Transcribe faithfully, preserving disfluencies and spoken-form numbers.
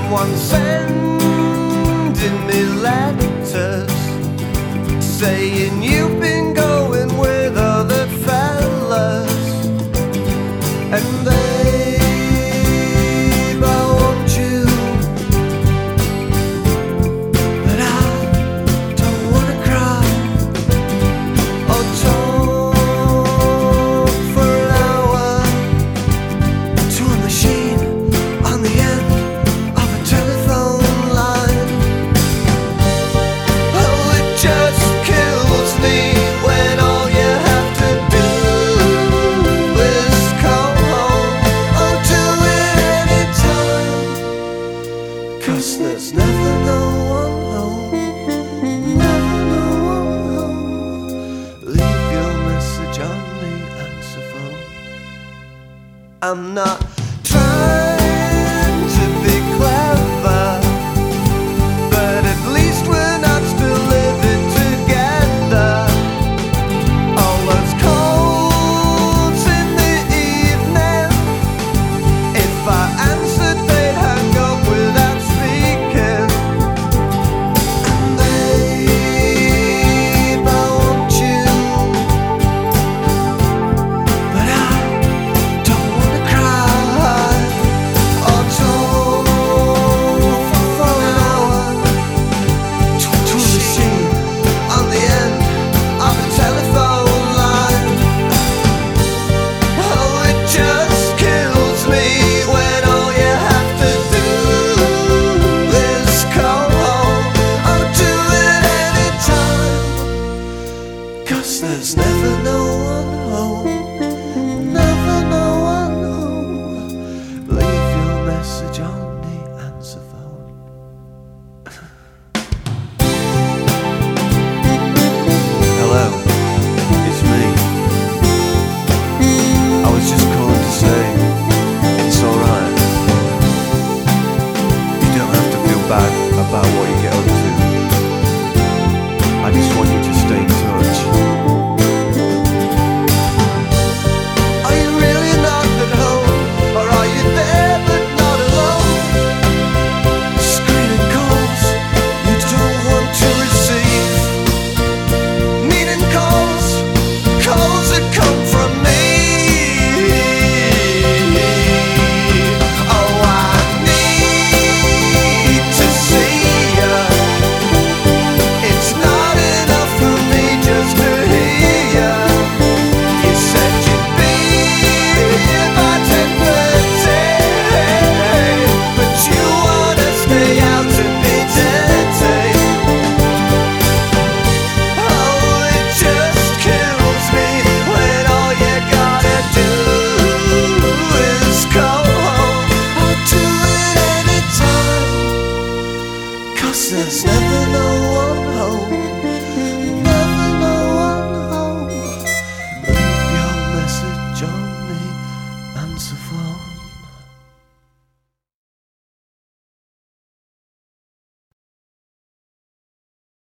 someone sending me letters saying you've been going with other fellas, and babe, I want you, but I don't wanna cry or talk for an hour to a machine on the end of a telephone line. Oh, it just kills me when all you have to do is come home or do it anytime, 'cause there's never no one home, never no one home. Leave your message on the answer phone. I'm not trying to be clever, but at least we're not still living together. All those calls in the evening, if I answered they'd hang up without speaking. And babe, I want you, but I don't wanna cry or talk for an hour to a machine on the end of a telephone line. Oh, it just kills me when all you have to do is come home or do it anytime, 'cause there's never no one home.